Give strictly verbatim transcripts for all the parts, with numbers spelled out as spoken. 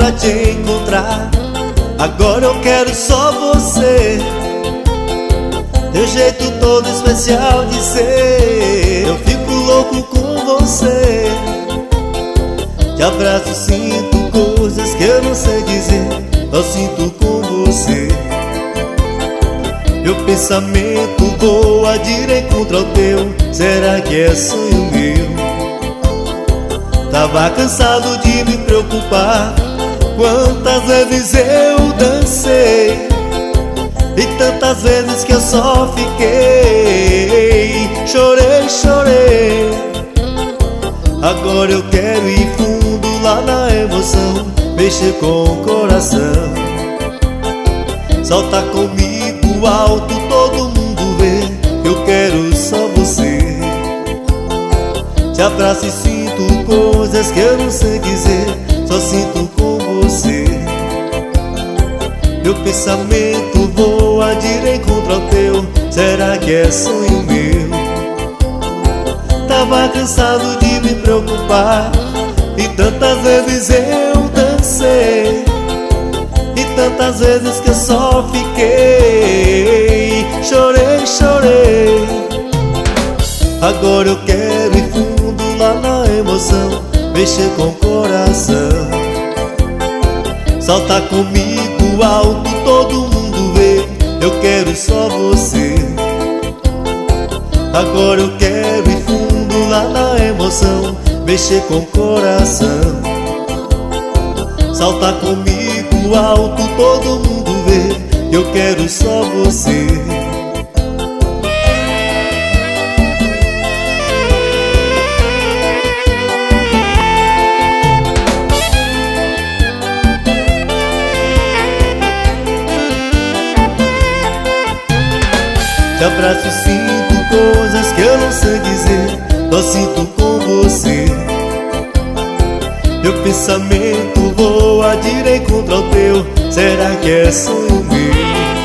pra te encontrar. Agora eu quero só você, teu jeito todo especial de ser. Eu fico louco com você, te abraço, sinto coisas que eu não sei dizer. Eu sinto com você, meu pensamento voa de encontro ao teu. Será que é sonho meu? Tava cansado de me preocupar. Quantas vezes eu dancei e tantas vezes que eu só fiquei. Chorei, chorei. Agora eu quero ir fundo lá na emoção, mexer com o coração. Solta comigo alto, todo mundo vê. Eu quero só você, te abraço e sinto coisas que eu não sei dizer. Só sinto com você, meu pensamento voa de encontro ao teu. Será que é sonho meu? Tava cansado de me preocupar e tantas vezes eu dancei e tantas vezes que eu só fiquei. Chorei, chorei. Agora eu quero ir fundo lá na emoção, mexer com o coração. Solta comigo alto, todo mundo vê. Eu quero só você. Agora eu quero ir fundo lá na emoção, mexer com o coração. Solta comigo alto, todo mundo vê. Eu quero só você. Te abraço e sinto coisas que eu não sei dizer. Só sinto com você, meu pensamento voa de encontro ao teu. Será que é sonho meu?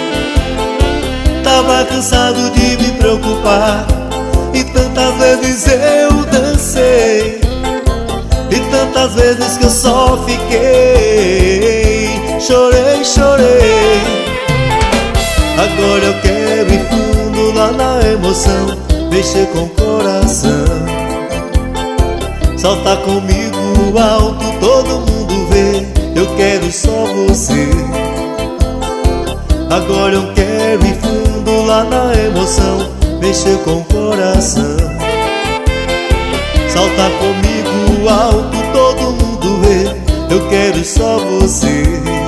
Tava cansado de me preocupar e tantas vezes eu dancei e tantas vezes que eu só fiquei. Chorei, chorei. Agora eu quero ir fundo lá na emoção, mexer com o coração. Solta comigo alto, todo mundo vê. Eu quero só você. Agora eu quero ir fundo lá na emoção, mexer com o coração. Solta comigo alto, todo mundo vê. Eu quero só você.